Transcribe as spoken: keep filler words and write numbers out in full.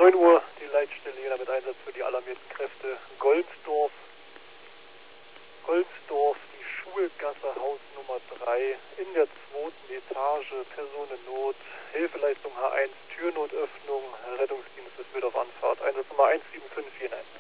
neun Uhr die Leitstelle Jena mit Einsatz für die alarmierten Kräfte. Goldsdorf, Goldsdorf, die Schulgasse, Haus Nummer drei, in der zweiten Etage, Personennot, Hilfeleistung H eins, Türnotöffnung, Rettungsdienst ist mit auf Anfahrt. Einsatz Nummer eins sieben fünf vier neun.